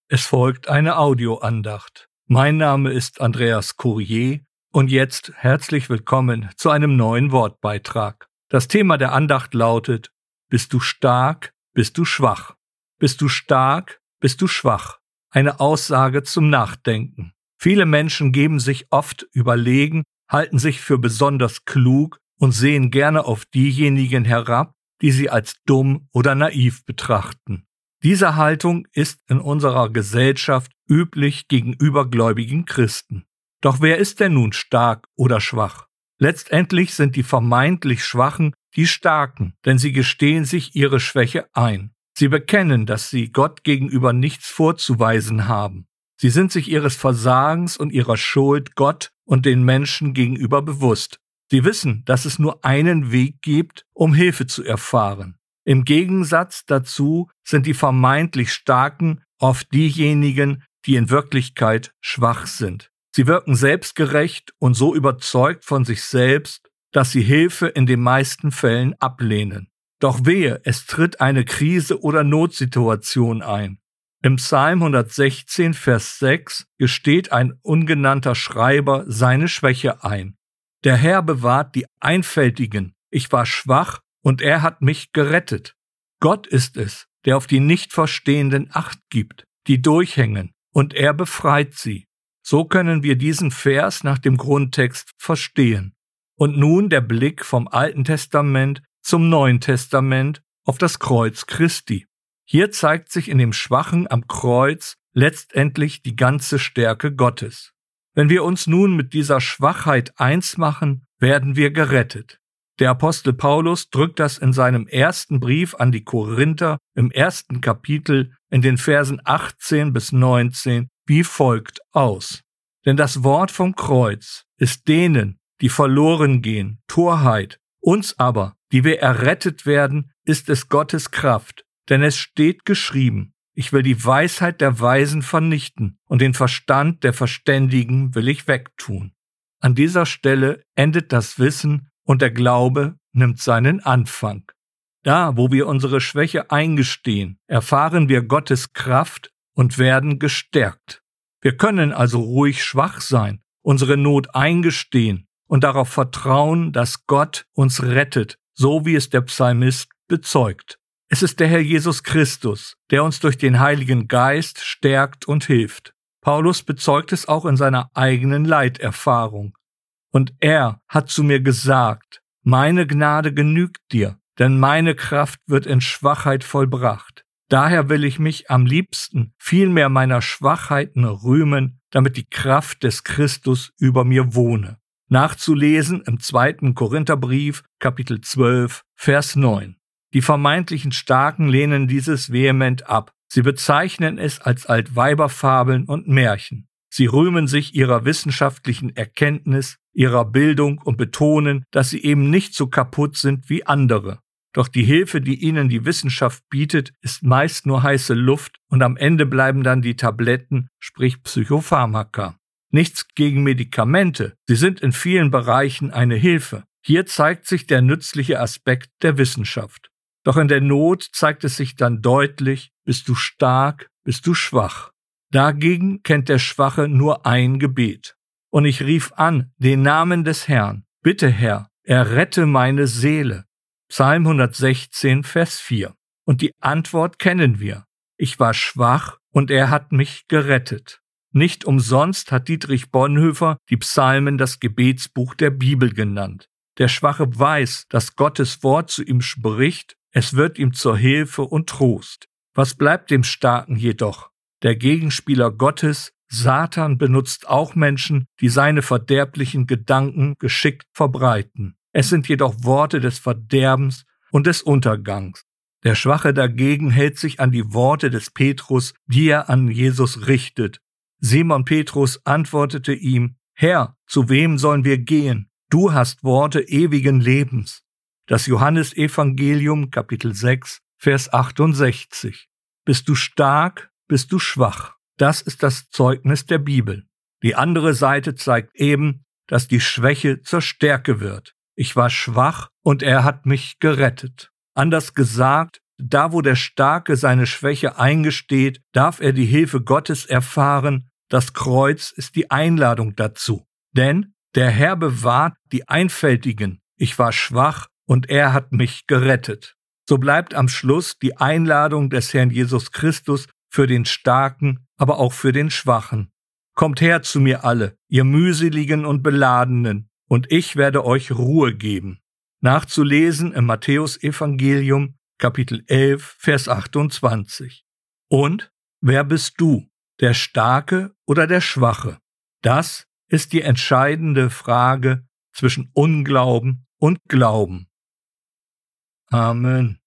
Es folgt eine Audioandacht. Mein Name ist Andreas Courier und jetzt herzlich willkommen zu einem neuen Wortbeitrag. Das Thema der Andacht lautet: Bist du stark, bist du schwach? Bist du stark, bist du schwach? Eine Aussage zum Nachdenken. Viele Menschen geben sich oft überlegen, halten sich für besonders klug und sehen gerne auf diejenigen herab, die sie als dumm oder naiv betrachten. Diese Haltung ist in unserer Gesellschaft üblich gegenüber gläubigen Christen. Doch wer ist denn nun stark oder schwach? Letztendlich sind die vermeintlich Schwachen die Starken, denn sie gestehen sich ihre Schwäche ein. Sie bekennen, dass sie Gott gegenüber nichts vorzuweisen haben. Sie sind sich ihres Versagens und ihrer Schuld Gott und den Menschen gegenüber bewusst. Sie wissen, dass es nur einen Weg gibt, um Hilfe zu erfahren. Im Gegensatz dazu sind die vermeintlich Starken oft diejenigen, die in Wirklichkeit schwach sind. Sie wirken selbstgerecht und so überzeugt von sich selbst, dass sie Hilfe in den meisten Fällen ablehnen. Doch wehe, es tritt eine Krise oder Notsituation ein. Im Psalm 116, Vers 6 gesteht ein ungenannter Schreiber seine Schwäche ein. Der Herr bewahrt die Einfältigen. Ich war schwach und er hat mich gerettet. Gott ist es, der auf die Nichtverstehenden Acht gibt, die durchhängen, und er befreit sie. So können wir diesen Vers nach dem Grundtext verstehen. Und nun der Blick vom Alten Testament zum Neuen Testament auf das Kreuz Christi. Hier zeigt sich in dem Schwachen am Kreuz letztendlich die ganze Stärke Gottes. Wenn wir uns nun mit dieser Schwachheit eins machen, werden wir gerettet. Der Apostel Paulus drückt das in seinem ersten Brief an die Korinther im 1. Kapitel in den Versen 18 bis 19 wie folgt aus. Denn das Wort vom Kreuz ist denen, die verloren gehen, Torheit. Uns aber, die wir errettet werden, ist es Gottes Kraft. Denn es steht geschrieben: Ich will die Weisheit der Weisen vernichten und den Verstand der Verständigen will ich wegtun. An dieser Stelle endet das Wissen und der Glaube nimmt seinen Anfang. Da, wo wir unsere Schwäche eingestehen, erfahren wir Gottes Kraft und werden gestärkt. Wir können also ruhig schwach sein, unsere Not eingestehen und darauf vertrauen, dass Gott uns rettet, so wie es der Psalmist bezeugt. Es ist der Herr Jesus Christus, der uns durch den Heiligen Geist stärkt und hilft. Paulus bezeugt es auch in seiner eigenen Leiterfahrung. Und er hat zu mir gesagt: Meine Gnade genügt dir, denn meine Kraft wird in Schwachheit vollbracht. Daher will ich mich am liebsten vielmehr meiner Schwachheiten rühmen, damit die Kraft des Christus über mir wohne. Nachzulesen im 2. Korintherbrief, Kapitel 12, Vers 9. Die vermeintlichen Starken lehnen dieses vehement ab. Sie bezeichnen es als Altweiberfabeln und Märchen. Sie rühmen sich ihrer wissenschaftlichen Erkenntnis, ihrer Bildung und betonen, dass sie eben nicht so kaputt sind wie andere. Doch die Hilfe, die ihnen die Wissenschaft bietet, ist meist nur heiße Luft und am Ende bleiben dann die Tabletten, sprich Psychopharmaka. Nichts gegen Medikamente, sie sind in vielen Bereichen eine Hilfe. Hier zeigt sich der nützliche Aspekt der Wissenschaft. Doch in der Not zeigt es sich dann deutlich: Bist du stark, bist du schwach. Dagegen kennt der Schwache nur ein Gebet. Und ich rief an den Namen des Herrn: Bitte, Herr, errette meine Seele. Psalm 116, Vers 4. Und die Antwort kennen wir: Ich war schwach und er hat mich gerettet. Nicht umsonst hat Dietrich Bonhoeffer die Psalmen das Gebetsbuch der Bibel genannt. Der Schwache weiß, dass Gottes Wort zu ihm spricht, es wird ihm zur Hilfe und Trost. Was bleibt dem Starken jedoch? Der Gegenspieler Gottes, Satan, benutzt auch Menschen, die seine verderblichen Gedanken geschickt verbreiten. Es sind jedoch Worte des Verderbens und des Untergangs. Der Schwache dagegen hält sich an die Worte des Petrus, die er an Jesus richtet. Simon Petrus antwortete ihm: Herr, zu wem sollen wir gehen? Du hast Worte ewigen Lebens. Das Johannesevangelium, Kapitel 6, Vers 68. Bist du stark, bist du schwach? Das ist das Zeugnis der Bibel. Die andere Seite zeigt eben, dass die Schwäche zur Stärke wird. Ich war schwach und er hat mich gerettet. Anders gesagt, da wo der Starke seine Schwäche eingesteht, darf er die Hilfe Gottes erfahren. Das Kreuz ist die Einladung dazu. Denn der Herr bewahrt die Einfältigen. Ich war schwach und er hat mich gerettet. So bleibt am Schluss die Einladung des Herrn Jesus Christus für den Starken, aber auch für den Schwachen. Kommt her zu mir alle, ihr mühseligen und Beladenen, und ich werde euch Ruhe geben. Nachzulesen im Matthäusevangelium, Kapitel 11, Vers 28. Und wer bist du, der Starke oder der Schwache? Das ist die entscheidende Frage zwischen Unglauben und Glauben. Amen.